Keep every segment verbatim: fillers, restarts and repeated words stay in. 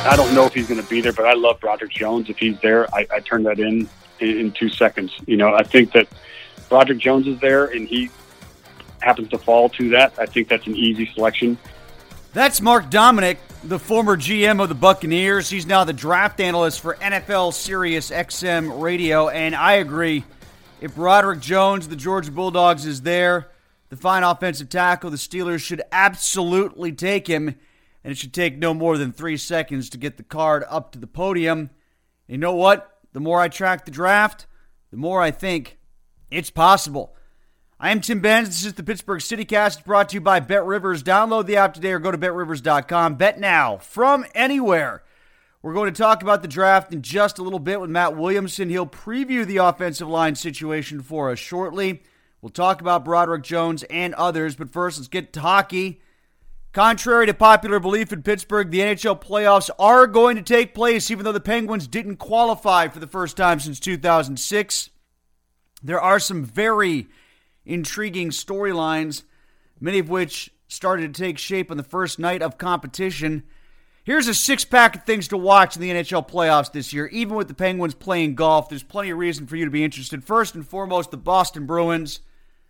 I don't know if he's going to be there, but I love Broderick Jones. If he's there, I, I turn that in, in in two seconds. You know, I think that Broderick Jones is there, and he happens to fall to that. I think that's an easy selection. That's Mark Dominic, the former G M of the Buccaneers. He's now the draft analyst for N F L Sirius X M Radio, and I agree. If Broderick Jones, the Georgia Bulldogs, is there, the fine offensive tackle, the Steelers should absolutely take him, and it should take no more than three seconds to get the card up to the podium. And you know what? The more I track the draft, the more I think it's possible. I am Tim Benz. This is the Pittsburgh CityCast. It's brought to you by BetRivers. Download the app today or go to bet rivers dot com. Bet now from anywhere. We're going to talk about the draft in just a little bit with Matt Williamson. He'll preview the offensive line situation for us shortly. We'll talk about Broderick Jones and others, but first, let's get to hockey. Contrary to popular belief in Pittsburgh, the N H L playoffs are going to take place, even though the Penguins didn't qualify for the first time since two thousand six. There are some very intriguing storylines, many of which started to take shape on the first night of competition. Here's a six-pack of things to watch in the N H L playoffs this year. Even with the Penguins playing golf, there's plenty of reason for you to be interested. First and foremost, the Boston Bruins.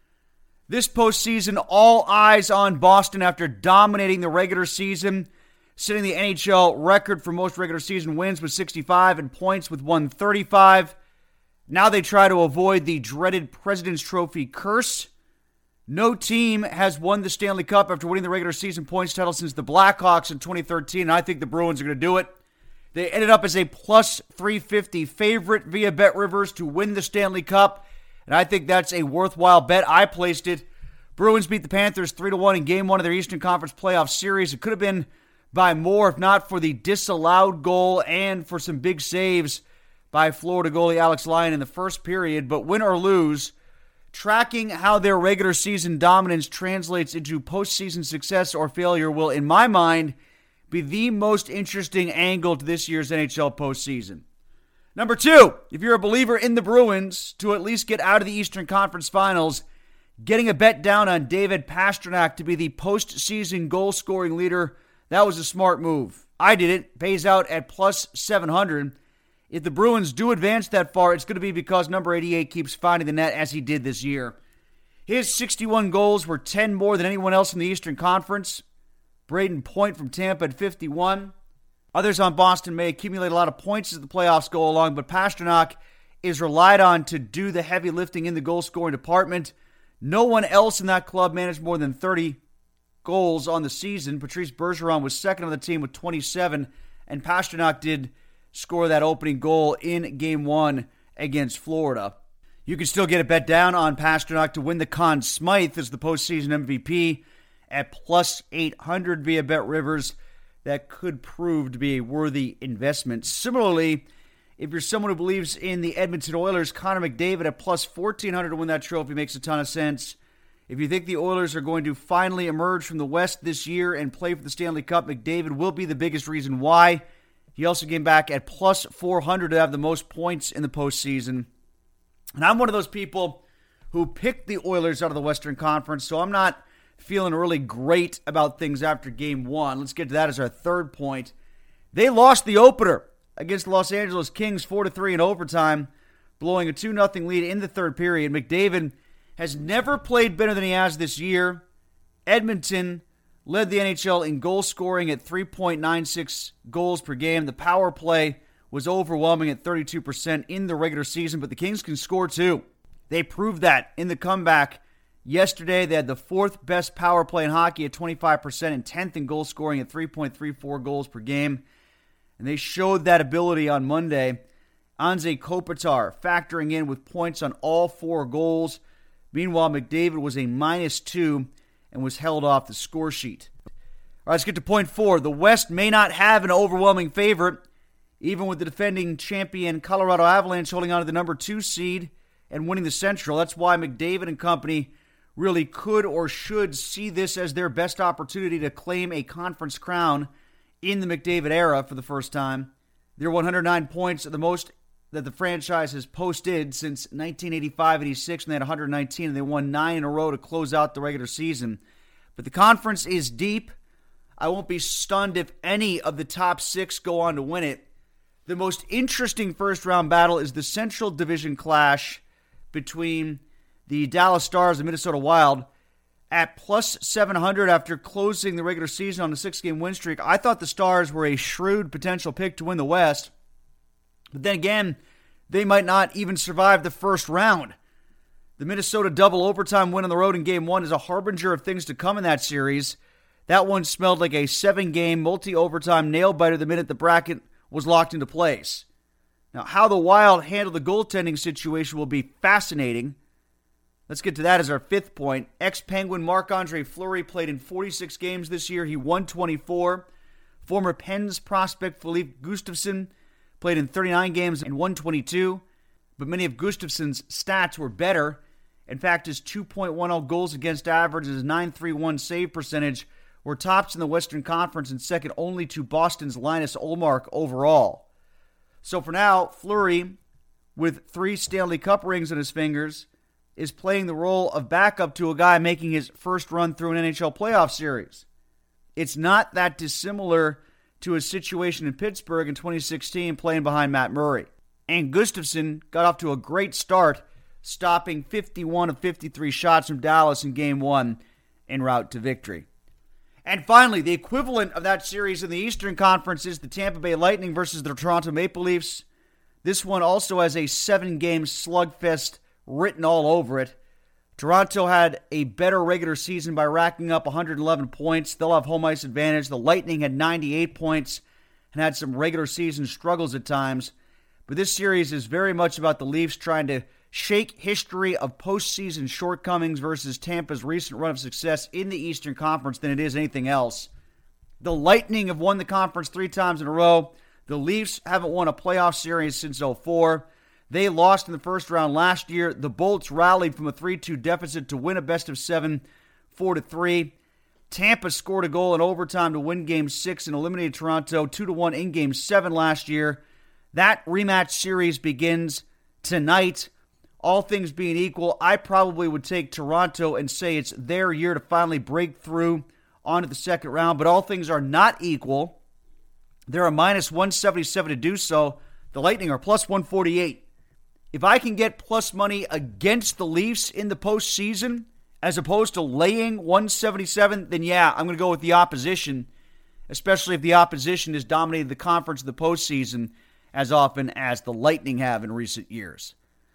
This postseason, all eyes on Boston after dominating the regular season, setting the N H L record for most regular season wins with sixty-five and points with one thirty-five. Now they try to avoid the dreaded President's Trophy curse. No team has won the Stanley Cup after winning the regular season points title since the Blackhawks in twenty thirteen, and I think the Bruins are going to do it. They ended up as a plus three fifty favorite via BetRivers to win the Stanley Cup, and I think that's a worthwhile bet. I placed it. Bruins beat the Panthers three to one in Game one of their Eastern Conference playoff series. It could have been by more if not for the disallowed goal and for some big saves by Florida goalie Alex Lyon in the first period. But win or lose, tracking how their regular season dominance translates into postseason success or failure will, in my mind, be the most interesting angle to this year's N H L postseason. Number two, if you're a believer in the Bruins to at least get out of the Eastern Conference Finals, getting a bet down on David Pastrnak to be the postseason goal-scoring leader, that was a smart move. I did it. Pays out at plus seven hundred. If the Bruins do advance that far, it's going to be because number eighty-eight keeps finding the net as he did this year. His sixty-one goals were ten more than anyone else in the Eastern Conference. Braden Point from Tampa at fifty-one. Others on Boston may accumulate a lot of points as the playoffs go along, but Pastrnak is relied on to do the heavy lifting in the goal-scoring department. No one else in that club managed more than thirty goals on the season. Patrice Bergeron was second on the team with twenty-seven, and Pastrnak did score that opening goal in Game one against Florida. You can still get a bet down on Pastrnak to win the Conn Smythe as the postseason M V P at plus eight hundred via BetRivers. That could prove to be a worthy investment. Similarly, if you're someone who believes in the Edmonton Oilers, Connor McDavid at plus fourteen hundred to win that trophy makes a ton of sense. If you think the Oilers are going to finally emerge from the West this year and play for the Stanley Cup, McDavid will be the biggest reason why. He also came back at plus four hundred to have the most points in the postseason. And I'm one of those people who picked the Oilers out of the Western Conference, so I'm not feeling really great about things after Game one. Let's get to that as our third point. They lost the opener against the Los Angeles Kings four to three in overtime, blowing a two nothing lead in the third period. McDavid has never played better than he has this year. Edmonton led the N H L in goal scoring at three point nine six goals per game. The power play was overwhelming at thirty-two percent in the regular season, but the Kings can score too. They proved that in the comeback yesterday. They had the fourth best power play in hockey at twenty-five percent and tenth in goal scoring at three point three four goals per game. And they showed that ability on Monday. Anze Kopitar factoring in with points on all four goals. Meanwhile, McDavid was a minus two and was held off the score sheet. All right, let's get to point four. The West may not have an overwhelming favorite, even with the defending champion Colorado Avalanche holding on to the number two seed and winning the Central. That's why McDavid and company really could or should see this as their best opportunity to claim a conference crown in the McDavid era for the first time. They're one hundred nine points, the most that the franchise has posted since nineteen eighty-five eighty-six, and they had one hundred nineteen, and they won nine in a row to close out the regular season. But the conference is deep. I won't be stunned if any of the top six go on to win it. The most interesting first-round battle is the Central Division clash between the Dallas Stars and Minnesota Wild. At plus seven hundred after closing the regular season on a six-game win streak, I thought the Stars were a shrewd potential pick to win the West. But then again, they might not even survive the first round. The Minnesota double overtime win on the road in Game one is a harbinger of things to come in that series. That one smelled like a seven-game, multi-overtime nail-biter the minute the bracket was locked into place. Now, how the Wild handle the goaltending situation will be fascinating. Let's get to that as our fifth point. Ex-Penguin Marc-Andre Fleury played in forty-six games this year. He won twenty-four. Former Pens prospect Philippe Gustafsson played in thirty-nine games and won twenty-two. But many of Gustafsson's stats were better. In fact, his two point one oh goals against average and his nine thirty-one save percentage were tops in the Western Conference and second only to Boston's Linus Ullmark overall. So for now, Fleury, with three Stanley Cup rings on his fingers, is playing the role of backup to a guy making his first run through an N H L playoff series. It's not that dissimilar to his situation in Pittsburgh in twenty sixteen playing behind Matt Murray. And Gustafsson got off to a great start, stopping fifty-one of fifty-three shots from Dallas in Game one en route to victory. And finally, the equivalent of that series in the Eastern Conference is the Tampa Bay Lightning versus the Toronto Maple Leafs. This one also has a seven-game slugfest written all over it. Toronto had a better regular season by racking up one hundred eleven points. They'll have home ice advantage. The Lightning had ninety-eight points and had some regular season struggles at times. But this series is very much about the Leafs trying to shake history of postseason shortcomings versus Tampa's recent run of success in the Eastern Conference than it is anything else. The Lightning have won the conference three times in a row. The Leafs haven't won a playoff series since oh four. They lost in the first round last year. The Bolts rallied from a three two deficit to win a best of seven, four to three. Tampa scored a goal in overtime to win Game six and eliminated Toronto two to one in Game seven last year. That rematch series begins tonight. All things being equal, I probably would take Toronto and say it's their year to finally break through onto the second round. But all things are not equal. They're a minus one seventy-seven to do so. The Lightning are plus one forty-eight. If I can get plus money against the Leafs in the postseason, as opposed to laying one seventy-seven, then yeah, I'm going to go with the opposition, especially if the opposition has dominated the conference in the postseason as often as the Lightning have in recent years.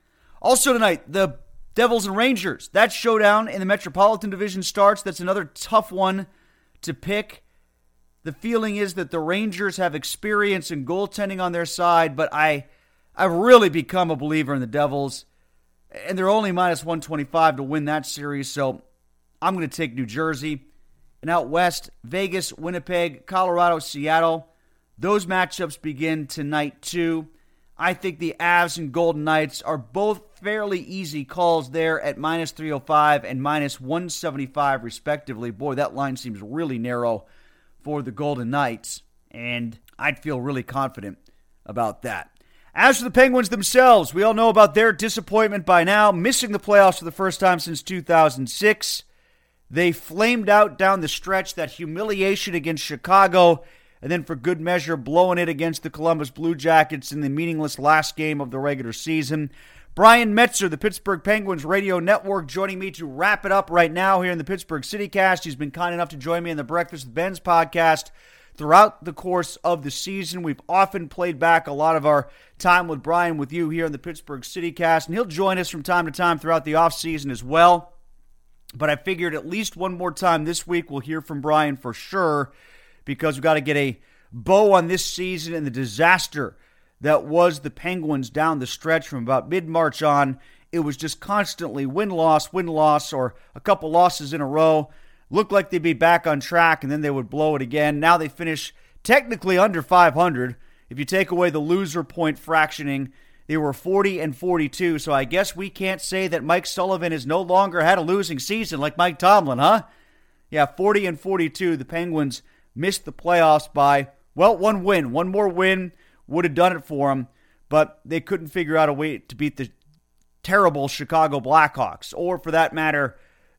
Also tonight, the Devils and Rangers. That showdown in the Metropolitan Division starts. That's another tough one to pick. The feeling is that the Rangers have experience in goaltending on their side, but I... I've really become a believer in the Devils, and they're only minus one twenty-five to win that series, so I'm going to take New Jersey. And out west, Vegas, Winnipeg, Colorado, Seattle. Those matchups begin tonight, too. I think the Avs and Golden Knights are both fairly easy calls there at minus three oh five and minus one seventy-five, respectively. Boy, that line seems really narrow for the Golden Knights, and I'd feel really confident about that. As for the Penguins themselves, we all know about their disappointment by now, missing the playoffs for the first time since two thousand six. They flamed out down the stretch, that humiliation against Chicago, and then for good measure blowing it against the Columbus Blue Jackets in the meaningless last game of the regular season. Brian Metzer, the Pittsburgh Penguins Radio Network, joining me to wrap it up right now here in the Pittsburgh CityCast. He's been kind enough to join me in the Breakfast with Ben's podcast throughout the course of the season. We've often played back a lot of our time with Brian with you here in the Pittsburgh CityCast, and he'll join us from time to time throughout the offseason as well. But I figured at least one more time this week we'll hear from Brian for sure, because we've got to get a bow on this season and the disaster that was the Penguins down the stretch from about mid-March on. It was just constantly win-loss, win-loss, or a couple losses in a row. Looked like they'd be back on track, and then they would blow it again. Now they finish technically under five hundred. If you take away the loser point fractioning, they were forty and forty-two. So I guess we can't say that Mike Sullivan has no longer had a losing season like Mike Tomlin, huh? Yeah, forty and forty-two. The Penguins missed the playoffs by, well, one win. One more win would have done it for them, but they couldn't figure out a way to beat the terrible Chicago Blackhawks, or for that matter,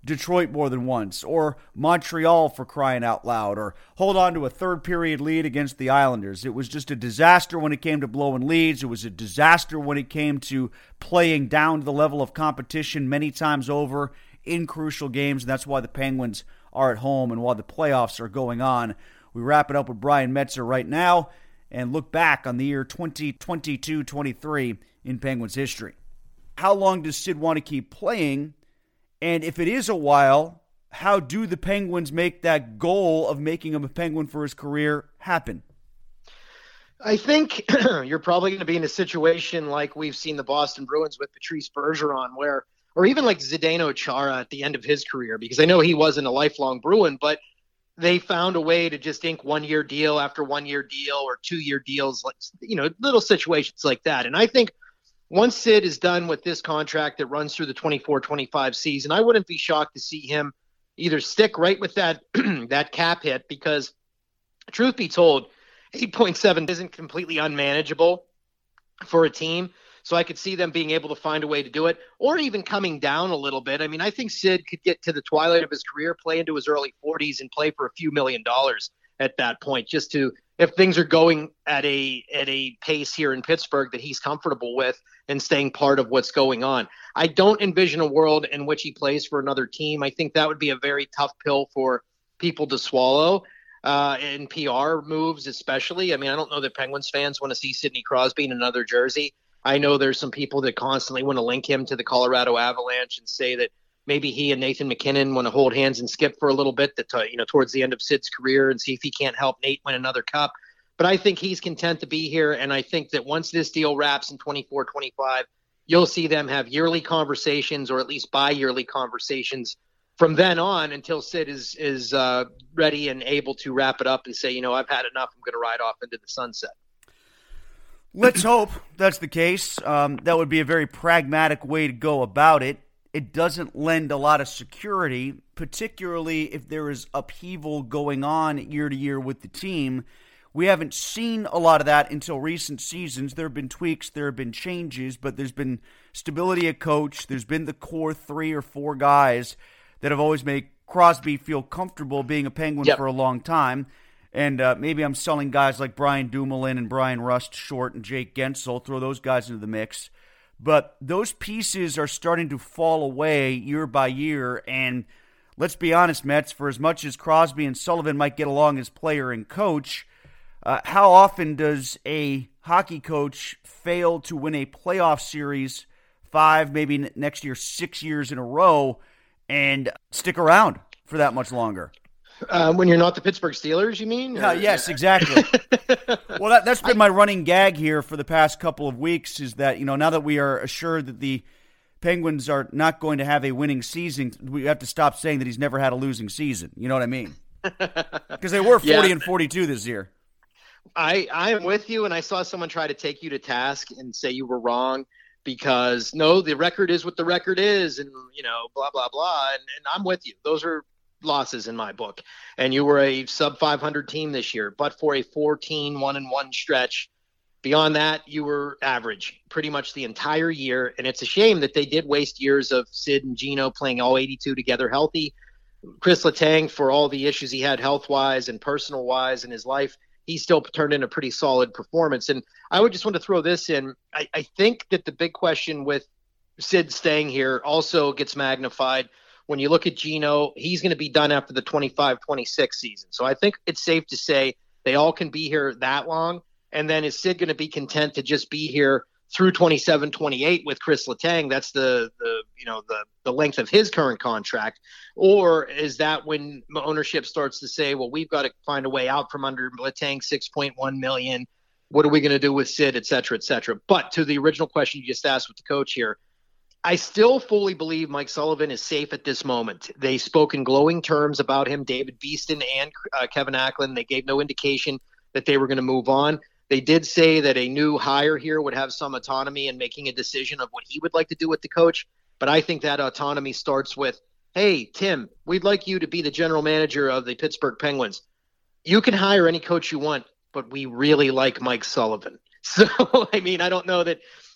Detroit more than once, or Montreal for crying out loud, or hold on to a third period lead against the Islanders. It was just a disaster when it came to blowing leads. It was a disaster when it came to playing down to the level of competition many times over in crucial games, and that's why the Penguins are at home and while the playoffs are going on. We wrap it up with Brian Metzer right now and look back on the year twenty twenty-two twenty-three in Penguins history. How long does Sid want to keep playing? And if it is a while, how do the Penguins make that goal of making him a Penguin for his career happen? I think you're probably going to be in a situation like we've seen the Boston Bruins with Patrice Bergeron, where, or even like Zdeno Chara at the end of his career, because I know he wasn't a lifelong Bruin, but they found a way to just ink one-year deal after one-year deal or two-year deals, like, you know, little situations like that. And I think once Sid is done with this contract that runs through the twenty-four twenty-five season, I wouldn't be shocked to see him either stick right with that that cap hit, because truth be told, eight point seven isn't completely unmanageable for a team. So I could see them being able to find a way to do it, or even coming down a little bit. I mean, I think Sid could get to the twilight of his career, play into his early forties, and play for a few million dollars at that point, just to, if things are going at a at a pace here in Pittsburgh that he's comfortable with and staying part of what's going on. I don't envision a world in which he plays for another team. I think that would be a very tough pill for people to swallow, uh, in P R moves especially. I mean, I don't know that Penguins fans want to see Sidney Crosby in another jersey. I know there's some people that constantly want to link him to the Colorado Avalanche and say that maybe he and Nathan McKinnon want to hold hands and skip for a little bit, that, you know, towards the end of Sid's career, and see if he can't help Nate win another cup. But I think he's content to be here, and I think that once this deal wraps in twenty-four twenty-five, you'll see them have yearly conversations, or at least bi-yearly conversations from then on, until Sid is is uh, ready and able to wrap it up and say, you know, I've had enough. I'm going to ride off into the sunset. Let's hope that's the case. Um, that would be a very pragmatic way to go about it. It doesn't lend a lot of security, particularly if there is upheaval going on year to year with the team. We haven't seen a lot of that until recent seasons. There have been tweaks, there have been changes, but there's been stability at coach. There's been the core three or four guys that have always made Crosby feel comfortable being a Penguin yep. for a long time. And uh, maybe I'm selling guys like Brian Dumoulin and Brian Rust short and Jake Gensel, throw those guys into the mix. But those pieces are starting to fall away year by year. And let's be honest, Mets, for as much as Crosby and Sullivan might get along as player and coach, uh, how often does a hockey coach fail to win a playoff series five, maybe next year six years in a row, and stick around for that much longer? Um, when you're not the Pittsburgh Steelers, you mean? Uh, yes, exactly. Well, that, that's been my running gag here for the past couple of weeks, is that, you know, now that we are assured that the Penguins are not going to have a winning season, we have to stop saying that he's never had a losing season. You know what I mean? Because they were forty yeah. and forty-two this year. I, I am with you, and I saw someone try to take you to task and say you were wrong because, no, the record is what the record is, and, you know, blah, blah, blah. And, and I'm with you. Those are losses in my book, and you were a sub five hundred team this year, but for a fourteen one and one stretch. Beyond that, you were average pretty much the entire year, and it's a shame that they did waste years of Sid and Gino playing all eighty-two together healthy. Chris Letang, for all the issues he had health-wise and personal-wise in his life, he still turned in a pretty solid performance. And I would just want to throw this in. I, I think that the big question with Sid staying here also gets magnified when you look at Gino. He's going to be done after the twenty-five twenty-six season. So I think it's safe to say they all can be here that long. And then is Sid going to be content to just be here through twenty-seven twenty-eight with Chris Letang? That's the, the you know, the, the length of his current contract. Or is that when ownership starts to say, well, we've got to find a way out from under Letang, six point one million dollars. What are we going to do with Sid, et cetera, et cetera? But to the original question you just asked with the coach here, I still fully believe Mike Sullivan is safe at this moment. They spoke in glowing terms about him, David Beeston and uh, Kevin Acklin. They gave no indication that they were going to move on. They did say that a new hire here would have some autonomy in making a decision of what he would like to do with the coach. But I think that autonomy starts with, hey, Tim, we'd like you to be the general manager of the Pittsburgh Penguins. You can hire any coach you want, but we really like Mike Sullivan. So, I mean, I don't know that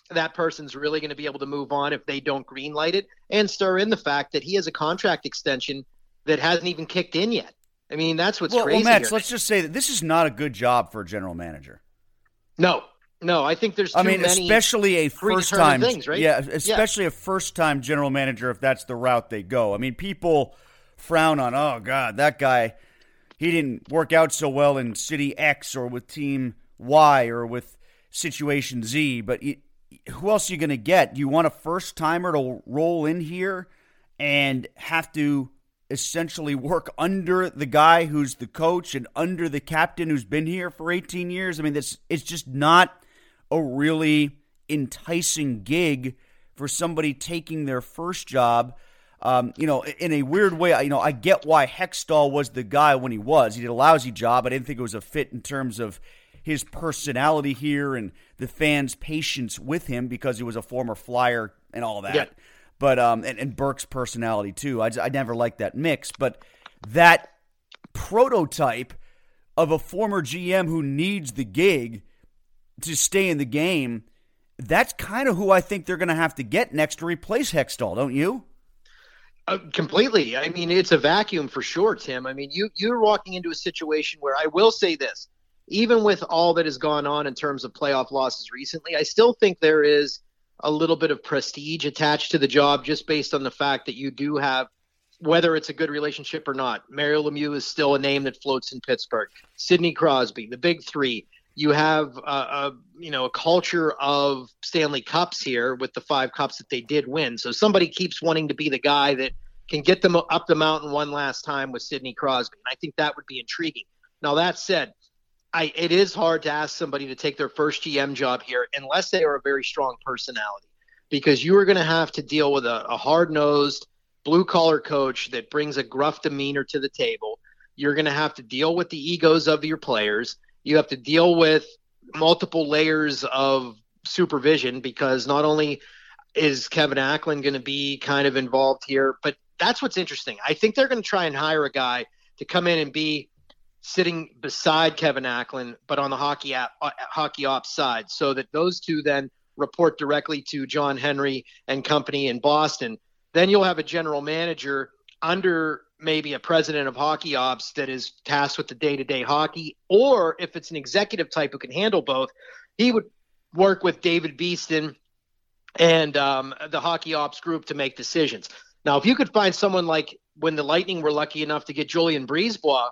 that person's really going to be able to move on if they don't greenlight it, and stir in the fact that he has a contract extension that hasn't even kicked in yet. I mean, that's what's well, crazy well, Max, here. let's just say that this is not a good job for a general manager. No, no, I think there's too I mean, many especially a first-time things, right? Yeah, especially yeah. a first-time general manager if that's the route they go. I mean, people frown on, oh, God, that guy, he didn't work out so well in City X or with Team Y or with Situation Z, but he, who else are you going to get? Do you want a first-timer to roll in here and have to essentially work under the guy who's the coach and under the captain who's been here for eighteen years? I mean, this it's just not a really enticing gig for somebody taking their first job. Um, you know, in a weird way, you know, I get why Hextall was the guy when he was. He did a lousy job. I didn't think it was a fit in terms of his personality here and the fans' patience with him because he was a former Flyer and all that. Yeah. But um, and, and Burke's personality too. I, I never liked that mix. But that prototype of a former G M who needs the gig to stay in the game, that's kind of who I think they're going to have to get next to replace Hextall, don't you? Uh, completely. I mean, it's a vacuum for sure, Tim. I mean, you you're walking into a situation where I will say this, even with all that has gone on in terms of playoff losses recently, I still think there is a little bit of prestige attached to the job just based on the fact that you do have, whether it's a good relationship or not, Mario Lemieux is still a name that floats in Pittsburgh. Sidney Crosby, the big three. You have a, a you know a culture of Stanley Cups here with the five cups that they did win. So somebody keeps wanting to be the guy that can get them up the mountain one last time with Sidney Crosby. And I think that would be intriguing. Now, that said, I, it is hard to ask somebody to take their first G M job here unless they are a very strong personality, because you are going to have to deal with a, a hard-nosed, blue-collar coach that brings a gruff demeanor to the table. You're going to have to deal with the egos of your players. You have to deal with multiple layers of supervision, because not only is Kevin Acklin going to be kind of involved here, but that's what's interesting. I think they're going to try and hire a guy to come in and be sitting beside Kevin Acklin, but on the hockey app, uh, hockey ops side, so that those two then report directly to John Henry and company in Boston. Then you'll have a general manager under maybe a president of hockey ops that is tasked with the day-to-day hockey, or if it's an executive type who can handle both, he would work with David Beeston and um, the hockey ops group to make decisions. Now, if you could find someone like when the Lightning were lucky enough to get Julien Brisebois,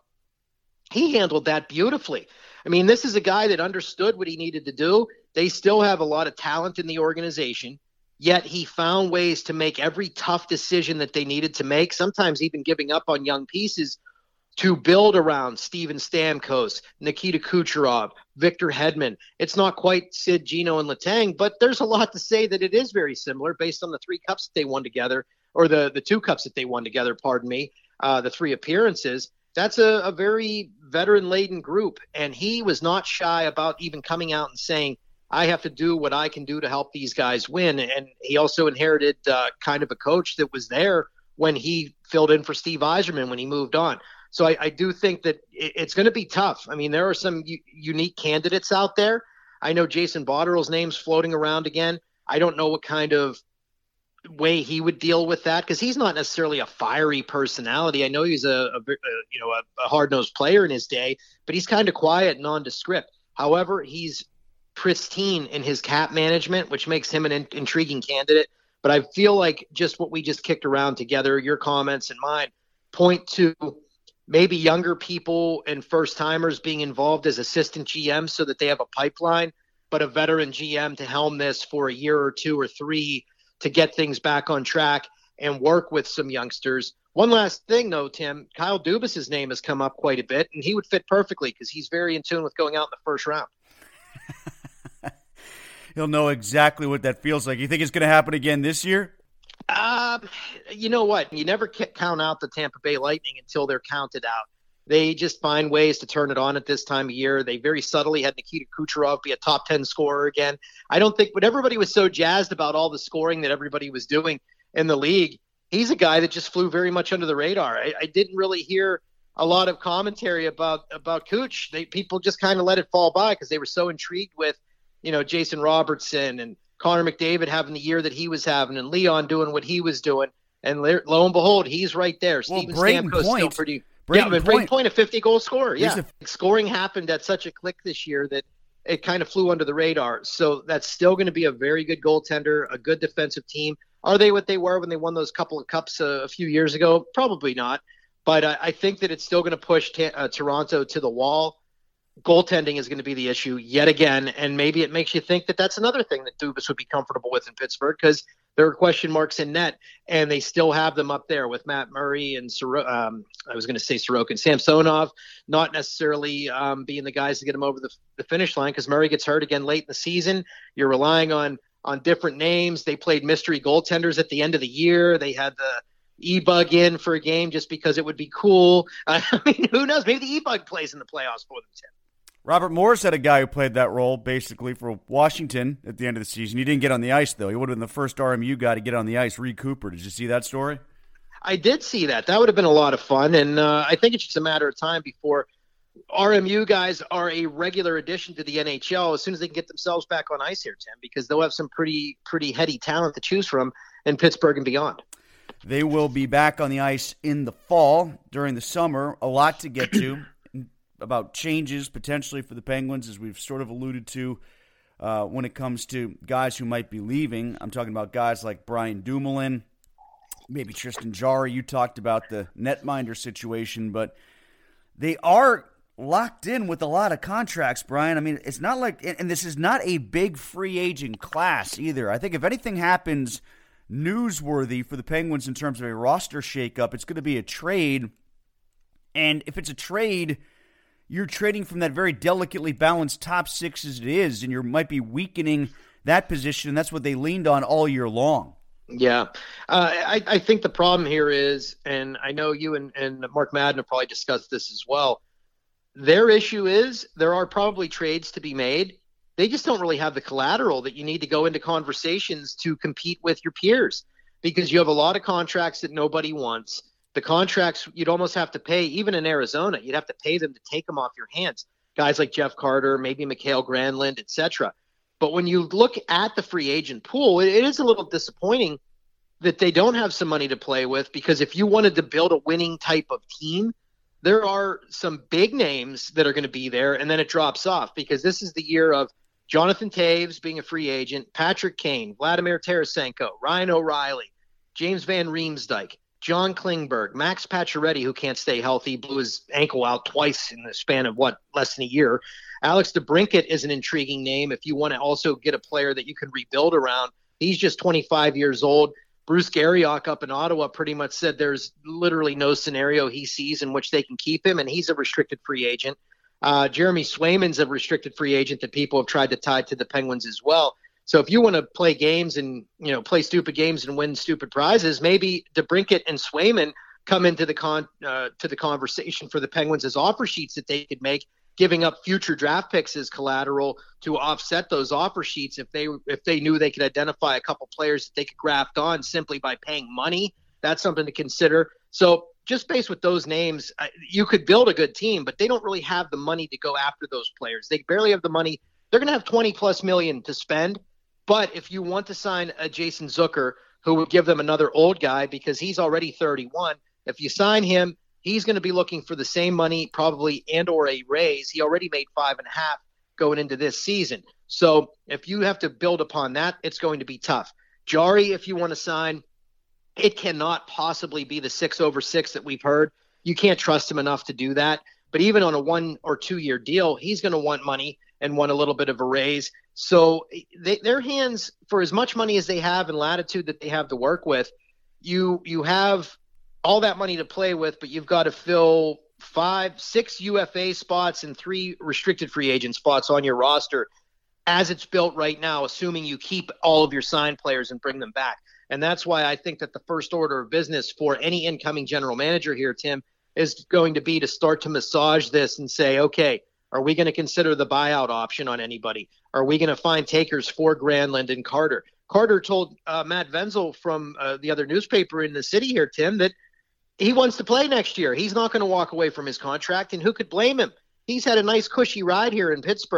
he handled that beautifully. I mean, this is a guy that understood what he needed to do. They still have a lot of talent in the organization, yet he found ways to make every tough decision that they needed to make, sometimes even giving up on young pieces to build around Steven Stamkos, Nikita Kucherov, Victor Hedman. It's not quite Sid, Gino, and Letang, but there's a lot to say that it is very similar based on the three cups that they won together, or the, the two cups that they won together, pardon me, uh, the three appearances. That's a, a very veteran-laden group, and he was not shy about even coming out and saying, I have to do what I can do to help these guys win. And he also inherited uh, kind of a coach that was there when he filled in for Steve Yzerman when he moved on. So I, I do think that it, it's going to be tough. I mean, there are some u- unique candidates out there. I know Jason Botterill's name's floating around again. I don't know what kind of way he would deal with that, because he's not necessarily a fiery personality. I know he's a, a, a you know a, a hard-nosed player in his day, but he's kind of quiet, nondescript. However, he's pristine in his cap management, which makes him an in- intriguing candidate. But I feel like just what we just kicked around together, your comments and mine, point to maybe younger people and first-timers being involved as assistant G Ms so that they have a pipeline, but a veteran G M to helm this for a year or two or three to get things back on track and work with some youngsters. One last thing, though, Tim, Kyle Dubas's name has come up quite a bit, and he would fit perfectly because he's very in tune with going out in the first round. He'll know exactly what that feels like. You think it's going to happen again this year? Um, you know what? You never count out the Tampa Bay Lightning until they're counted out. They just find ways to turn it on at this time of year. They very subtly had Nikita Kucherov be a top ten scorer again. I don't think, but everybody was so jazzed about all the scoring that everybody was doing in the league. He's a guy that just flew very much under the radar. I, I didn't really hear a lot of commentary about, about Kuch. They, people just kind of let it fall by because they were so intrigued with, you know, Jason Robertson and Connor McDavid having the year that he was having and Leon doing what he was doing. And lo and behold, he's right there. Well, Steven Braden Stamkos Point, still pretty. Braden yeah, but Point, Braden Point, a fifty-goal scorer. Yeah, a, scoring happened at such a click this year that it kind of flew under the radar. So that's still going to be a very good goaltender, a good defensive team. Are they what they were when they won those couple of cups a, a few years ago? Probably not. But I, I think that it's still going to push ta- uh, Toronto to the wall. Goaltending is going to be the issue yet again, and maybe it makes you think that that's another thing that Dubas would be comfortable with in Pittsburgh, because there are question marks in net, and they still have them up there with Matt Murray and Soro- um, I was going to say Sorokin and Samsonov, not necessarily um, being the guys to get them over the, the finish line, because Murray gets hurt again late in the season. You're relying on on different names. They played mystery goaltenders at the end of the year. They had the E-Bug in for a game just because it would be cool. Uh, I mean, who knows? Maybe the E-Bug plays in the playoffs for them, Tim. Robert Morris had a guy who played that role basically for Washington at the end of the season. He didn't get on the ice, though. He would have been the first R M U guy to get on the ice, Reed Cooper. Did you see that story? I did see that. That would have been a lot of fun, and uh, I think it's just a matter of time before R M U guys are a regular addition to the N H L as soon as they can get themselves back on ice here, Tim, because they'll have some pretty, pretty heady talent to choose from in Pittsburgh and beyond. They will be back on the ice in the fall during the summer. A lot to get to. About changes potentially for the Penguins, as we've sort of alluded to uh, when it comes to guys who might be leaving. I'm talking about guys like Brian Dumoulin, maybe Tristan Jarry. You talked about the netminder situation, but they are locked in with a lot of contracts, Brian. I mean, it's not like, and this is not a big free agent class either. I think if anything happens newsworthy for the Penguins in terms of a roster shakeup, it's going to be a trade. And if it's a trade, you're trading from that very delicately balanced top six as it is, and you might be weakening that position, and that's what they leaned on all year long. Yeah. Uh, I, I think the problem here is, and I know you and, and Mark Madden have probably discussed this as well, their issue is there are probably trades to be made. They just don't really have the collateral that you need to go into conversations to compete with your peers, because you have a lot of contracts that nobody wants. The contracts you'd almost have to pay, even in Arizona, you'd have to pay them to take them off your hands. Guys like Jeff Carter, maybe Mikhail Granlund, et cetera. But when you look at the free agent pool, it, it is a little disappointing that they don't have some money to play with, because if you wanted to build a winning type of team, there are some big names that are going to be there, and then it drops off, because this is the year of Jonathan Toews being a free agent, Patrick Kane, Vladimir Tarasenko, Ryan O'Reilly, James Van Riemsdyk, John Klingberg, Max Pacioretty, who can't stay healthy, blew his ankle out twice in the span of, what, less than a year. Alex DeBrincat is an intriguing name if you want to also get a player that you can rebuild around. He's just twenty-five years old. Bruce Garriock up in Ottawa pretty much said there's literally no scenario he sees in which they can keep him, and he's a restricted free agent. Uh, Jeremy Swayman's a restricted free agent that people have tried to tie to the Penguins as well. So if you want to play games and, you know, play stupid games and win stupid prizes, maybe DeBrincat and Swayman come into the con uh, to the conversation for the Penguins as offer sheets that they could make, giving up future draft picks as collateral to offset those offer sheets if they if they knew they could identify a couple players that they could graft on simply by paying money. That's something to consider. So just based with those names, you could build a good team, but they don't really have the money to go after those players. They barely have the money. They're going to have twenty plus million to spend. But if you want to sign a Jason Zucker, who would give them another old guy because he's already thirty-one, if you sign him, he's going to be looking for the same money probably and or a raise. He already made five and a half going into this season. So if you have to build upon that, it's going to be tough. Jarry, if you want to sign, it cannot possibly be the six over six that we've heard. You can't trust him enough to do that. But even on a one or two year deal, he's going to want money and want a little bit of a raise. So they, their hands, for as much money as they have and latitude that they have to work with, you you have all that money to play with, but you've got to fill five, six U F A spots and three restricted free agent spots on your roster as it's built right now, assuming you keep all of your signed players and bring them back. And that's why I think that the first order of business for any incoming general manager here, Tim, is going to be to start to massage this and say, okay, are we going to consider the buyout option on anybody? Are we going to find takers for Granlund and Carter? Carter told uh, Matt Wenzel from uh, the other newspaper in the city here, Tim, that he wants to play next year. He's not going to walk away from his contract, and who could blame him? He's had a nice cushy ride here in Pittsburgh.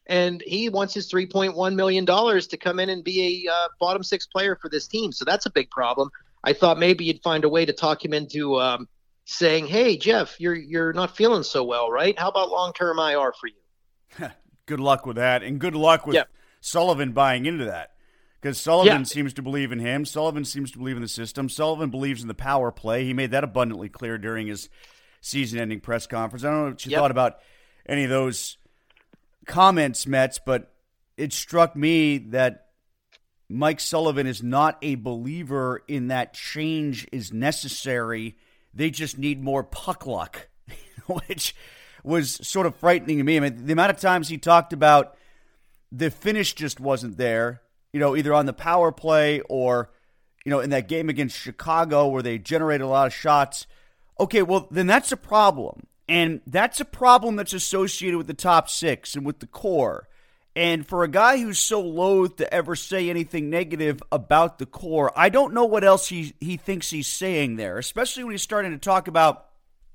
and he wants his three point one million dollars to come in and be a uh, bottom six player for this team. So that's a big problem. I thought maybe you'd find a way to talk him into um, saying, hey, Jeff, you're you're not feeling so well, right? How about long-term I R for you? Good luck with that, and good luck with yep. Sullivan buying into that. Because Sullivan yeah. seems to believe in him. Sullivan seems to believe in the system. Sullivan believes in the power play. He made that abundantly clear during his season-ending press conference. I don't know what you yep. thought about any of those comments, Mets, but it struck me that Mike Sullivan is not a believer in that change is necessary. They just need more puck luck, which was sort of frightening to me. I mean, the amount of times he talked about the finish just wasn't there, you know, either on the power play or, you know, in that game against Chicago where they generated a lot of shots. Okay, well, then that's a problem. And that's a problem that's associated with the top six and with the core. And for a guy who's so loath to ever say anything negative about the core, I don't know what else he, he thinks he's saying there, especially when he's starting to talk about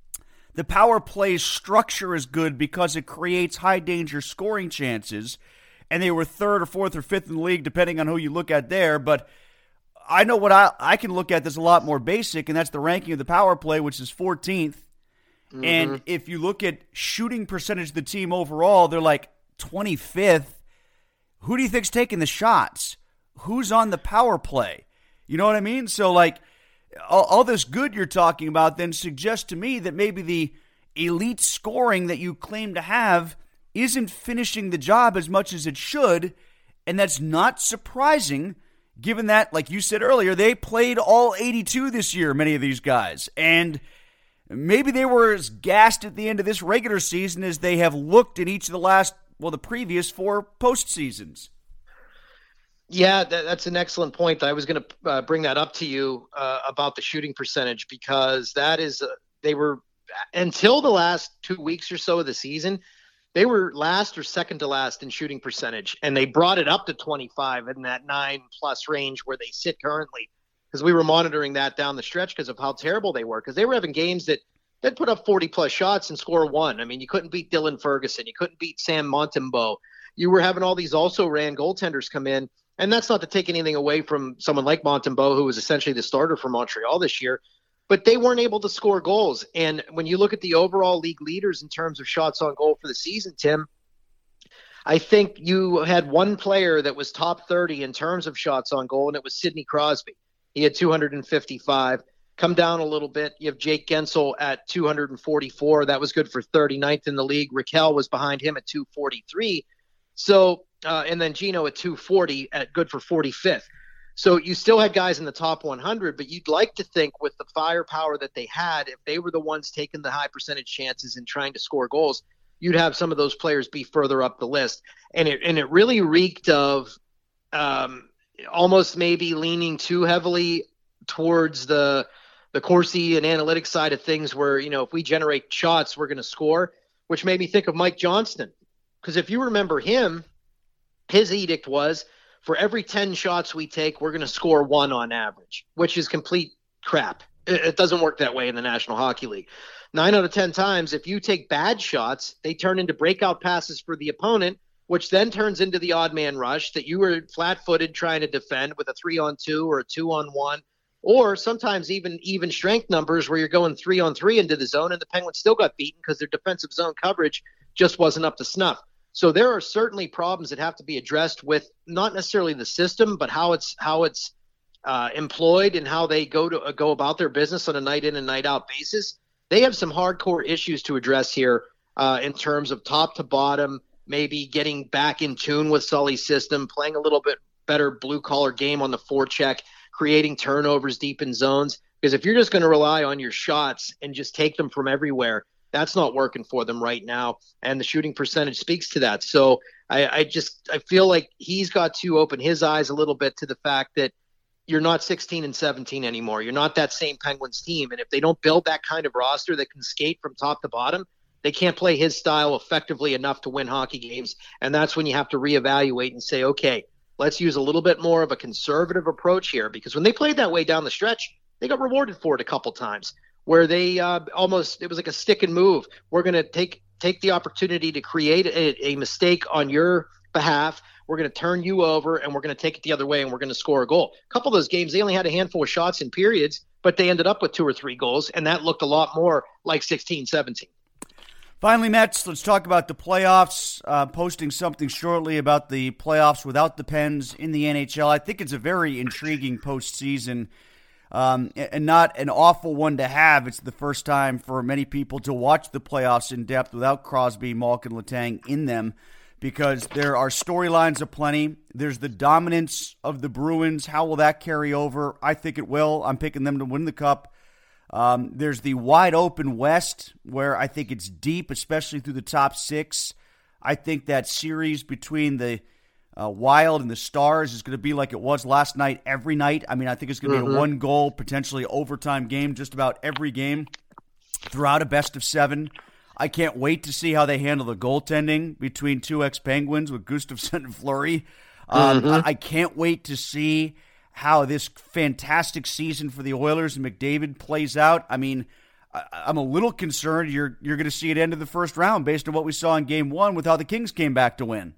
the power play structure is good because it creates high-danger scoring chances. And they were third or fourth or fifth in the league, depending on who you look at there. But I know what I, I can look at that's a lot more basic, and that's the ranking of the power play, which is fourteenth. Mm-hmm. And if you look at shooting percentage of the team overall, they're like twenty-fifth. Who do you think's taking the shots? Who's on the power play? You know what I mean? So, like, all, all this good you're talking about then suggests to me that maybe the elite scoring that you claim to have isn't finishing the job as much as it should, and that's not surprising given that, like you said earlier, they played all eighty-two this year, many of these guys, and maybe they were as gassed at the end of this regular season as they have looked in each of the last, well, the previous four postseasons. Yeah, that, that's an excellent point. I was going to uh, bring that up to you uh, about the shooting percentage, because that is, uh, they were, until the last two weeks or so of the season, they were last or second to last in shooting percentage, and they brought it up to twenty-five in that nine-plus range where they sit currently, because we were monitoring that down the stretch because of how terrible they were, because they were having games that they'd put up forty-plus shots and score one. I mean, you couldn't beat Dylan Ferguson. You couldn't beat Sam Montembeault. You were having all these also-ran goaltenders come in, and that's not to take anything away from someone like Montembeault, who was essentially the starter for Montreal this year, but they weren't able to score goals. And when you look at the overall league leaders in terms of shots on goal for the season, Tim, I think you had one player that was top thirty in terms of shots on goal, and it was Sidney Crosby. He had two hundred fifty-five. Come down a little bit, you have Jake Gensel at two hundred forty-four. That was good for thirty-ninth in the league. Raquel was behind him at two forty-three. So, uh, and then Gino at two forty, at good for forty-fifth. So you still had guys in the top one hundred, but you'd like to think with the firepower that they had, if they were the ones taking the high percentage chances and trying to score goals, you'd have some of those players be further up the list. And it and it really reeked of um, almost maybe leaning too heavily towards the the Corsi and analytics side of things, where, you know, if we generate shots, we're going to score, which made me think of Mike Johnston. Because if you remember him, his edict was, for every ten shots we take, we're going to score one on average, which is complete crap. It, it doesn't work that way in the National Hockey League. Nine out of ten times, if you take bad shots, they turn into breakout passes for the opponent, which then turns into the odd man rush that you were flat-footed trying to defend with a three-on-two or a two-on-one, or sometimes even even strength numbers where you're going three-on-three into the zone, and the Penguins still got beaten because their defensive zone coverage just wasn't up to snuff. So there are certainly problems that have to be addressed with not necessarily the system, but how it's how it's uh, employed and how they go to uh, go about their business on a night in and night out basis. They have some hardcore issues to address here uh, in terms of top to bottom, maybe getting back in tune with Sully's system, playing a little bit better blue collar game on the forecheck, creating turnovers deep in zones. Because if you're just going to rely on your shots and just take them from everywhere, that's not working for them right now, and the shooting percentage speaks to that. So I, I just I feel like he's got to open his eyes a little bit to the fact that you're not sixteen and seventeen anymore. You're not that same Penguins team, and if they don't build that kind of roster that can skate from top to bottom, they can't play his style effectively enough to win hockey games, and that's when you have to reevaluate and say, okay, let's use a little bit more of a conservative approach here, because when they played that way down the stretch, they got rewarded for it a couple times, where they uh, almost, it was like a stick and move. We're going to take take the opportunity to create a, a mistake on your behalf. We're going to turn you over, and we're going to take it the other way, and we're going to score a goal. A couple of those games, they only had a handful of shots in periods, but they ended up with two or three goals, and that looked a lot more like sixteen seventeen. Finally, Mets, let's talk about the playoffs. Uh, posting something shortly about the playoffs without the Pens in the N H L. I think it's a very intriguing postseason, um, and not an awful one to have. It's the first time for many people to watch the playoffs in depth without Crosby, Malkin, Letang in them, because there are storylines aplenty. There's the dominance of the Bruins. How will that carry over? I think it will. I'm picking them to win the Cup. Um, there's the wide open West, where I think it's deep, especially through the top six. I think that series between the uh, Wild and the Stars is going to be like it was last night every night. I mean, I think it's going to mm-hmm. be a one-goal, potentially overtime game just about every game throughout a best of seven. I can't wait to see how they handle the goaltending between two ex-Penguins with Gustafsson and Fleury. Um, mm-hmm. I, I can't wait to see how this fantastic season for the Oilers and McDavid plays out. I mean, I, I'm a little concerned you're you're going to see it end of the first round based on what we saw in game one with how the Kings came back to win.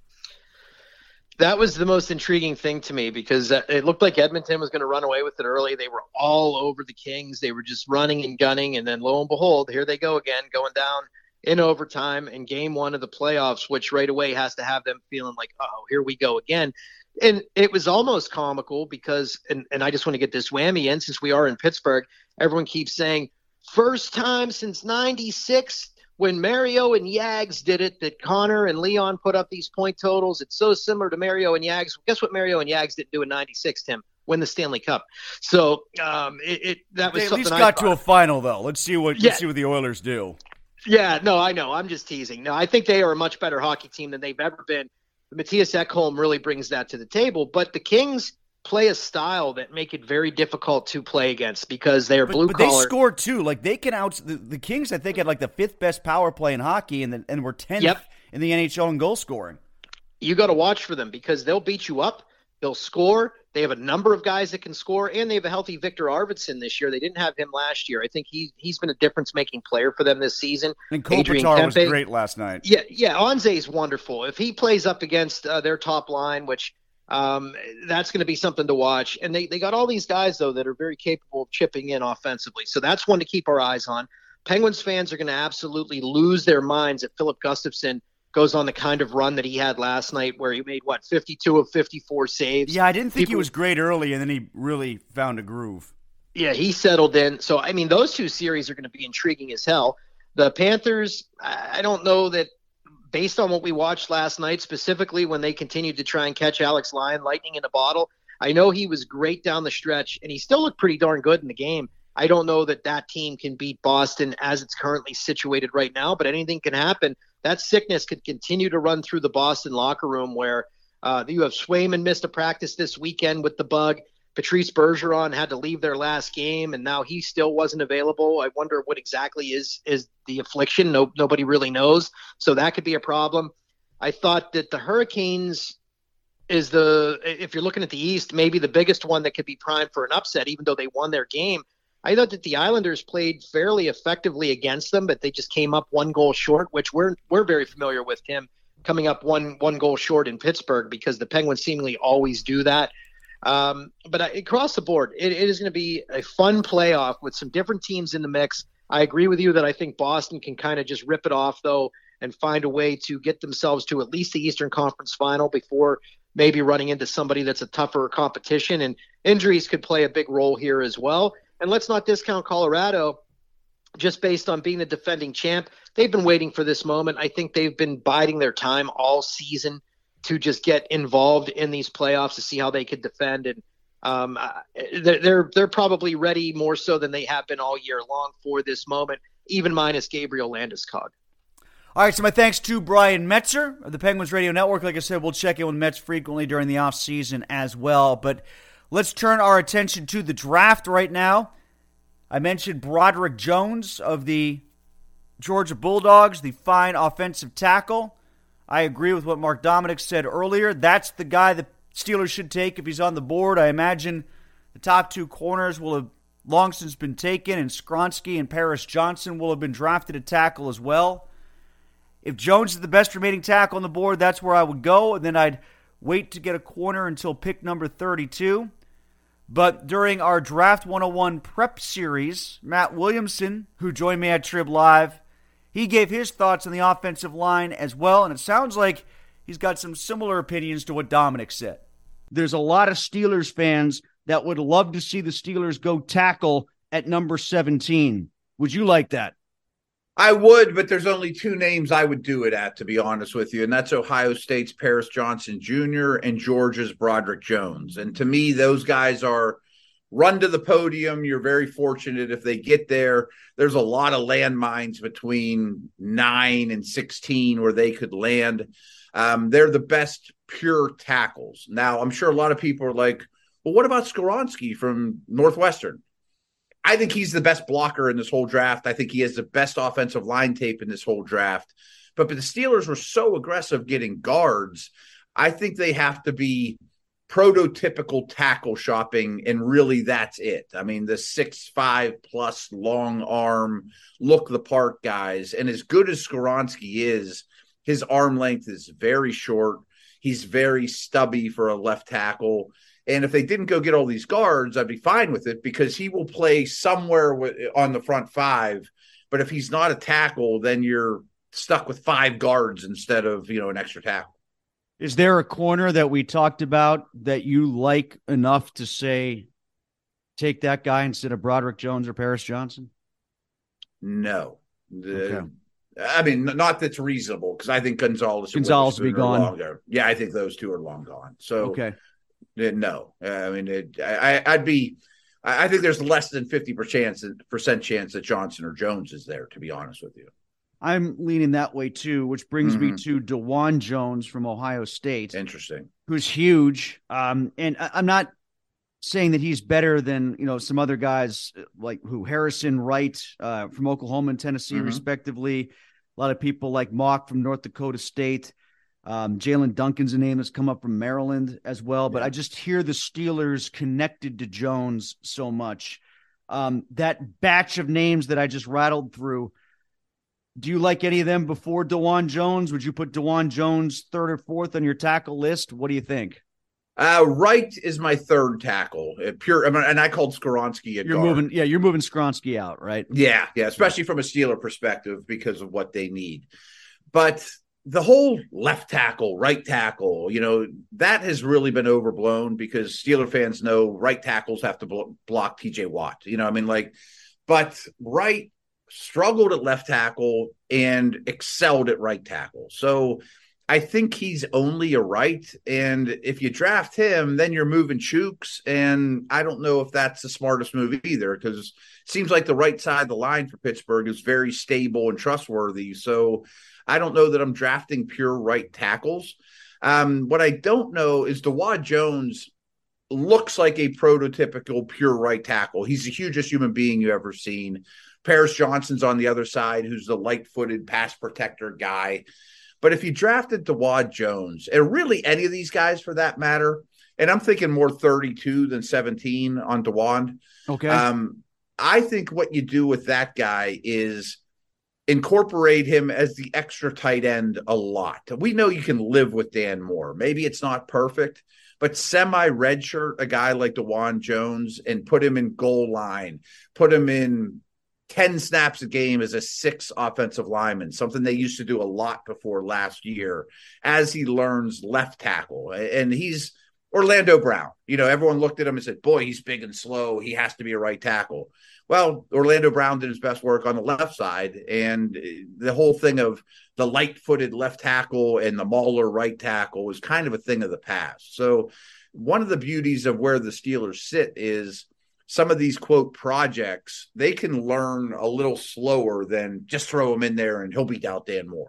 That was the most intriguing thing to me, because it looked like Edmonton was going to run away with it early. They were all over the Kings. They were just running and gunning, and then lo and behold, here they go again, going down in overtime in game one of the playoffs, which right away has to have them feeling like, oh, here we go again. And it was almost comical because, and, and I just want to get this whammy in, since we are in Pittsburgh, everyone keeps saying, first time since ninety-six when Mario and Yags did it that Connor and Leon put up these point totals. It's so similar to Mario and Yags. Guess what Mario and Yags didn't do in ninety-six, Tim? Win the Stanley Cup. So um, it, it that was they something at least I got thought. to a final, though. Let's see what Yeah. let's see what the Oilers do. Yeah, no, I know. I'm just teasing. No, I think they are a much better hockey team than they've ever been. Matthias Ekholm really brings that to the table, but the Kings play a style that make it very difficult to play against because they are blue but, but collar. they score too. Like they can out the, the Kings. I think had like the fifth best power play in hockey, and the, and were tenth Yep. in the N H L in goal scoring. You got to watch for them because they'll beat you up. They'll score. They have a number of guys that can score, and they have a healthy Victor Arvidsson this year. They didn't have him last year. I think he he's been a difference-making player for them this season. And Adrian Kopitar was Kempe. great last night. Yeah, yeah, Anze's wonderful. If he plays up against uh, their top line, which um, that's going to be something to watch. And they, they got all these guys, though, that are very capable of chipping in offensively. So that's one to keep our eyes on. Penguins fans are going to absolutely lose their minds if Philip Gustafsson goes on the kind of run that he had last night where he made, what, fifty-two of fifty-four saves. Yeah, I didn't think People, he was great early, and then he really found a groove. Yeah, he settled in. So, I mean, those two series are going to be intriguing as hell. The Panthers, I don't know that based on what we watched last night, specifically when they continued to try and catch Alex Lyon, lightning in a bottle, I know he was great down the stretch, and he still looked pretty darn good in the game. I don't know that that team can beat Boston as it's currently situated right now, but anything can happen. That sickness could continue to run through the Boston locker room where uh, you have Swayman missed a practice this weekend with the bug. Patrice Bergeron had to leave their last game, and now he still wasn't available. I wonder what exactly is is the affliction. No, nobody really knows, so that could be a problem. I thought that the Hurricanes is the, if you're looking at the East, maybe the biggest one that could be primed for an upset, even though they won their game. I thought that the Islanders played fairly effectively against them, but they just came up one goal short, which we're we're very familiar with, Tim, coming up one one goal short in Pittsburgh because the Penguins seemingly always do that. Um, but I, across the board, it, it is going to be a fun playoff with some different teams in the mix. I agree with you that I think Boston can kind of just rip it off, though, and find a way to get themselves to at least the Eastern Conference Final before maybe running into somebody that's a tougher competition. And injuries could play a big role here as well. And let's not discount Colorado just based on being the defending champ. They've been waiting for this moment. I think they've been biding their time all season to just get involved in these playoffs to see how they could defend. And um, they're, they're they're probably ready more so than they have been all year long for this moment, even minus Gabriel Landeskog. All right, so my thanks to Brian Metzer of the Penguins Radio Network. Like I said, we'll check in with Mets frequently during the offseason as well. But let's turn our attention to the draft right now. I mentioned Broderick Jones of the Georgia Bulldogs, the fine offensive tackle. I agree with what Mark Dominic said earlier. That's the guy the Steelers should take if he's on the board. I imagine the top two corners will have long since been taken, and Skronsky and Paris Johnson will have been drafted at tackle as well. If Jones is the best remaining tackle on the board, that's where I would go, and then I'd wait to get a corner until pick number thirty-two. But during our Draft one oh one prep series, Matt Williamson, who joined me at Trib Live, he gave his thoughts on the offensive line as well, and it sounds like he's got some similar opinions to what Dominic said. There's a lot of Steelers fans that would love to see the Steelers go tackle at number seventeen. Would you like that? I would, but there's only two names I would do it at, to be honest with you, and that's Ohio State's Paris Johnson Junior and Georgia's Broderick Jones. And to me, those guys are run to the podium. You're very fortunate if they get there. There's a lot of landmines between nine and sixteen where they could land. Um, they're the best pure tackles. Now, I'm sure a lot of people are like, well, what about Skoronski from Northwestern? I think he's the best blocker in this whole draft. I think he has the best offensive line tape in this whole draft. But, but the Steelers were so aggressive getting guards. I think they have to be prototypical tackle shopping, and really that's it. I mean, the six five plus long arm, look the part guys. And as good as Skoronski is, his arm length is very short. He's very stubby for a left tackle. And if they didn't go get all these guards, I'd be fine with it because he will play somewhere w- on the front five. But if he's not a tackle, then you're stuck with five guards instead of, you know, an extra tackle. Is there a corner that we talked about that you like enough to say, take that guy instead of Broderick Jones or Paris Johnson? No. The, okay. I mean, not that's reasonable because I think Gonzalez, Gonzalez will be gone. Longer. Yeah, I think those two are long gone. So, okay. No, I mean, it, I, I'd be, I think there's less than fifty percent chance that Johnson or Jones is there, to be honest with you. I'm leaning that way too, which brings mm-hmm. me to DeJuan Jones from Ohio State. Interesting. Who's huge. Um, and I, I'm not saying that he's better than, you know, some other guys like who Harrison Wright uh, from Oklahoma and Tennessee, mm-hmm. respectively. A lot of people like Mock from North Dakota State. Um, Jalen Duncan's a name that's come up from Maryland as well, but yeah. I just hear the Steelers connected to Jones so much. Um, that batch of names that I just rattled through, do you like any of them before DeJuan Jones? Would you put DeJuan Jones third or fourth on your tackle list? What do you think? Uh, Wright is my third tackle. Uh, pure, I mean, and I called Skoronski a You're guard. moving, yeah, you're moving Skoronski out, right? Yeah, yeah, especially from a Steeler perspective because of what they need. But the whole left tackle, right tackle, you know, that has really been overblown because Steeler fans know right tackles have to blo- block T J Watt. You know, I mean, like, but Wright struggled at left tackle and excelled at right tackle. So I think he's only a right. And if you draft him, then you're moving Chooks. And I don't know if that's the smartest move either, because it seems like the right side of the line for Pittsburgh is very stable and trustworthy. So I don't know that I'm drafting pure right tackles. Um, what I don't know is DeJuan Jones looks like a prototypical pure right tackle. He's the hugest human being you ever seen. Paris Johnson's on the other side, who's the light-footed pass protector guy. But if you drafted DeJuan Jones, and really any of these guys for that matter, and I'm thinking more thirty-two than seventeen on DeJuan. Okay. Um, I think what you do with that guy is incorporate him as the extra tight end a lot. We know you can live with Dan Moore. Maybe it's not perfect, but semi-redshirt a guy like DeJuan Jones and put him in goal line, put him in ten snaps a game as a six offensive lineman, something they used to do a lot before last year as he learns left tackle. And he's Orlando Brown. You know, everyone looked at him and said, boy, he's big and slow. He has to be a right tackle. Well, Orlando Brown did his best work on the left side, and the whole thing of the light-footed left tackle and the mauler right tackle was kind of a thing of the past. So one of the beauties of where the Steelers sit is some of these, quote, projects, they can learn a little slower than just throw him in there and he'll beat out Dan Moore.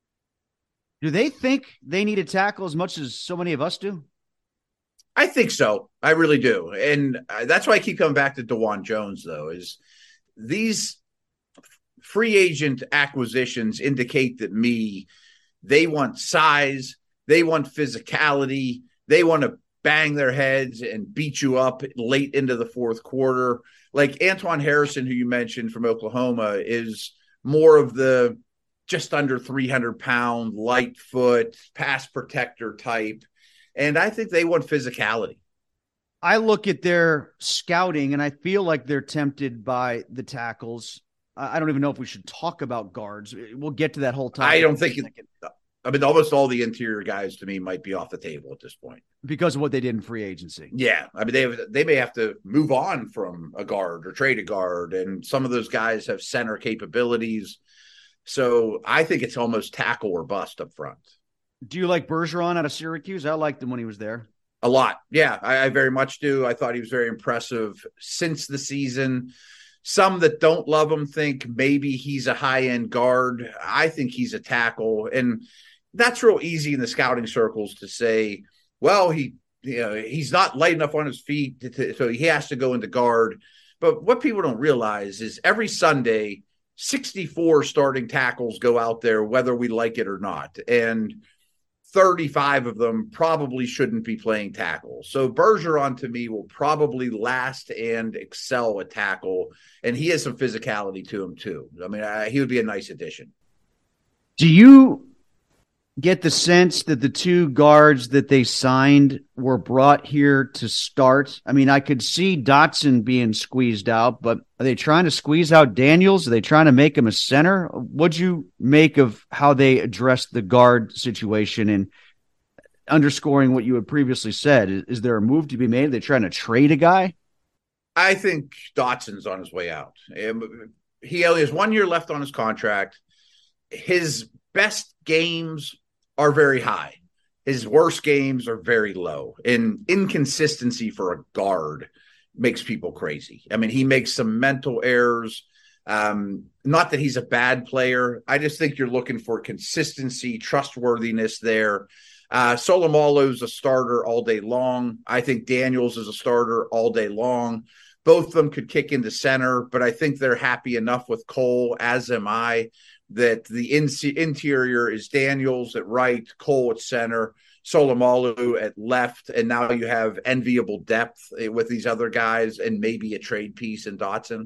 Do they think they need a tackle as much as so many of us do? I think so. I really do. And that's why I keep coming back to DeJuan Jones, though, is these free agent acquisitions indicate that me, they want size, they want physicality, they want to bang their heads and beat you up late into the fourth quarter. Like Antoine Harrison, who you mentioned from Oklahoma, is more of the just under three hundred pound, light foot, pass protector type. And I think they want physicality. I look at their scouting and I feel like they're tempted by the tackles. I don't even know if we should talk about guards. We'll get to that whole topic. I don't think it, I mean, almost all the interior guys to me might be off the table at this point because of what they did in free agency. Yeah. I mean, they have, they may have to move on from a guard or trade a guard. And some of those guys have center capabilities. So I think it's almost tackle or bust up front. Do you like Bergeron out of Syracuse? I liked him when he was there. A lot. Yeah, I, I very much do. I thought he was very impressive since the season. Some that don't love him think maybe he's a high-end guard. I think he's a tackle. And that's real easy in the scouting circles to say, well, he you know, he's not light enough on his feet, to, to, so he has to go into guard. But what people don't realize is every Sunday, sixty-four starting tackles go out there, whether we like it or not. And thirty-five of them probably shouldn't be playing tackle. So Bergeron, to me, will probably last and excel at tackle. And he has some physicality to him, too. I mean, I, he would be a nice addition. Do you get the sense that the two guards that they signed were brought here to start? I mean, I could see Dotson being squeezed out, but are they trying to squeeze out Daniels? Are they trying to make him a center? What'd you make of how they addressed the guard situation and underscoring what you had previously said? Is, is there a move to be made? Are they trying to trade a guy? I think Dotson's on his way out. He only has one year left on his contract. His best games are very high. His worst games are very low. And inconsistency for a guard makes people crazy. I mean, he makes some mental errors. Um, not that he's a bad player. I just think you're looking for consistency, trustworthiness there. Uh, Solomalo's a starter all day long. I think Daniels is a starter all day long. Both of them could kick into center, but I think they're happy enough with Cole, as am I, that the in- interior is Daniels at right, Cole at center, Solomalo at left, and now you have enviable depth with these other guys and maybe a trade piece in Dotson.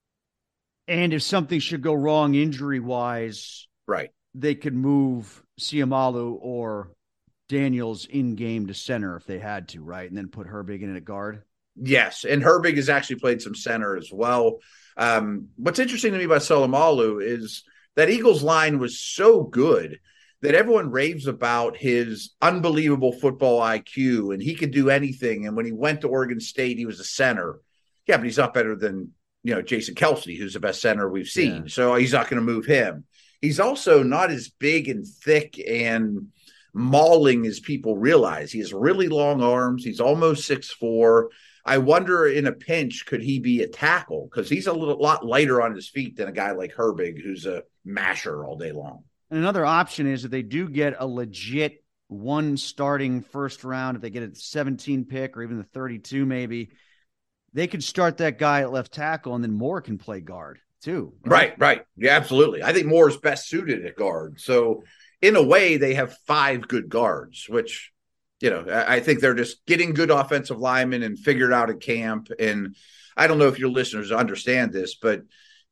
And if something should go wrong injury-wise, right, they could move Siamalu or Daniels in-game to center if they had to, right? And then put Herbig in at guard? Yes, and Herbig has actually played some center as well. Um, what's interesting to me about Solomalo is that Eagles line was so good that everyone raves about his unbelievable football I Q, and he could do anything. And when he went to Oregon State, he was a center. Yeah, but he's not better than, you know, Jason Kelce, who's the best center we've seen. Yeah. So he's not going to move him. He's also not as big and thick and mauling as people realize. He has really long arms. He's almost six foot four. I wonder in a pinch, could he be a tackle? Because he's a little lot lighter on his feet than a guy like Herbig, who's a masher all day long. And another option is if they do get a legit one starting first round, if they get a seventeen pick or even the thirty-two maybe, they could start that guy at left tackle and then Moore can play guard too. Right, right. right. Yeah, absolutely. I think Moore is best suited at guard. So in a way, they have five good guards, which – you know, I think they're just getting good offensive linemen and figured out at camp. And I don't know if your listeners understand this, but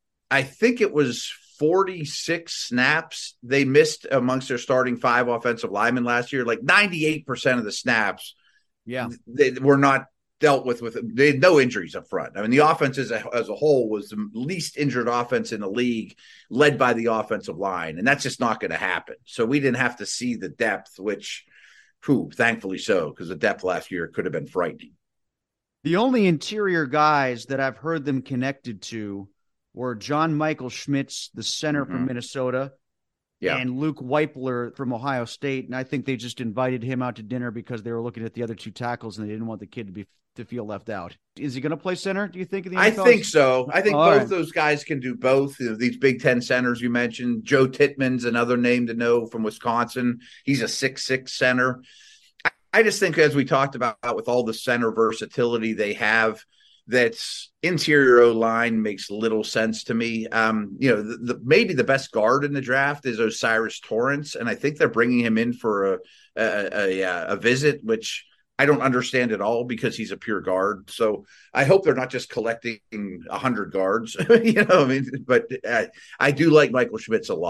I think it was forty-six snaps they missed amongst their starting five offensive linemen last year. Like ninety-eight percent of the snaps, yeah, they were not dealt with. with They had no injuries up front. I mean, the offense as a, as a whole was the least injured offense in the league, led by the offensive line. And that's just not going to happen. So we didn't have to see the depth, which – Who, thankfully so, because the depth last year could have been frightening. The only interior guys that I've heard them connected to were John Michael Schmitz, the center mm-hmm. from Minnesota, yeah. and Luke Weipler from Ohio State. And I think they just invited him out to dinner because they were looking at the other two tackles and they didn't want the kid to be to feel left out. Is he going to play center, do you think? In the I think so. I think oh, both right. those guys can do both. You know, these Big Ten centers you mentioned. Joe Tittman's another name to know from Wisconsin. He's a six six center. I, I just think, as we talked about, with all the center versatility they have, that interior O-line makes little sense to me. Um, you know, the, the, maybe the best guard in the draft is Osiris Torrance, and I think they're bringing him in for a a, a, a visit, which – I don't understand at all because he's a pure guard. So I hope they're not just collecting a hundred guards, you know, I mean, but I, I do like Michael Schmitz a lot.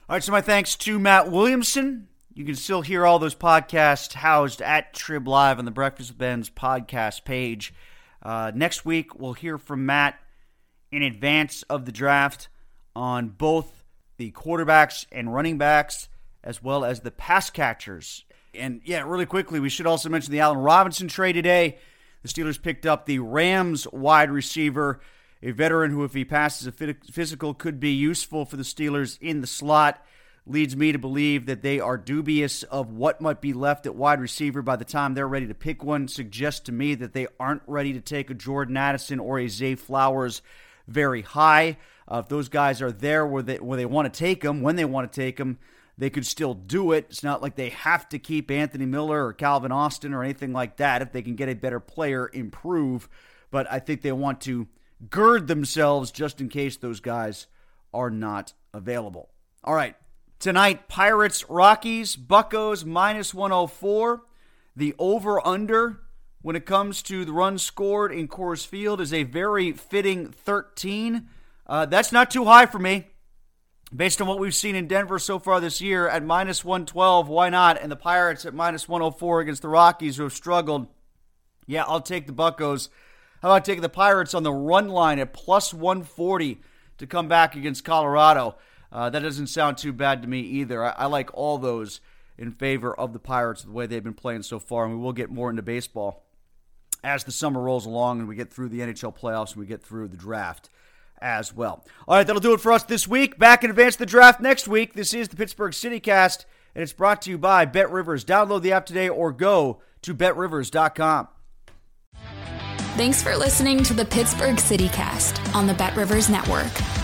All right, so my thanks to Matt Williamson. You can still hear all those podcasts housed at Trib Live on the Breakfast with Ben's podcast page. Uh, next week, we'll hear from Matt in advance of the draft on both the quarterbacks and running backs, as well as the pass catchers. And yeah, really quickly, we should also mention the Allen Robinson trade today. The Steelers picked up the Rams wide receiver, a veteran who, if he passes a physical, could be useful for the Steelers in the slot. Leads me to believe that they are dubious of what might be left at wide receiver by the time they're ready to pick one. Suggests to me that they aren't ready to take a Jordan Addison or a Zay Flowers very high. Uh, if those guys are there where they, where they want to take them, when they want to take them, they could still do it. It's not like they have to keep Anthony Miller or Calvin Austin or anything like that. If they can get a better player, improve. But I think they want to gird themselves just in case those guys are not available. All right. Tonight, Pirates, Rockies, Buccos, minus one oh four. The over-under when it comes to the runs scored in Coors Field is a very fitting thirteen. Uh, that's not too high for me. Based on what we've seen in Denver so far this year, at minus one twelve, why not? And the Pirates at minus one oh four against the Rockies, who have struggled. Yeah, I'll take the Buccos. How about taking the Pirates on the run line at plus one forty to come back against Colorado? Uh, that doesn't sound too bad to me either. I, I like all those in favor of the Pirates, the way they've been playing so far, and we will get more into baseball as the summer rolls along and we get through the N H L playoffs and we get through the draft as well. All right, that'll do it for us this week. Back in advance of the draft next week. This is the Pittsburgh CityCast, and it's brought to you by BetRivers. Download the app today or go to bet rivers dot com. Thanks for listening to the Pittsburgh CityCast on the BetRivers Network.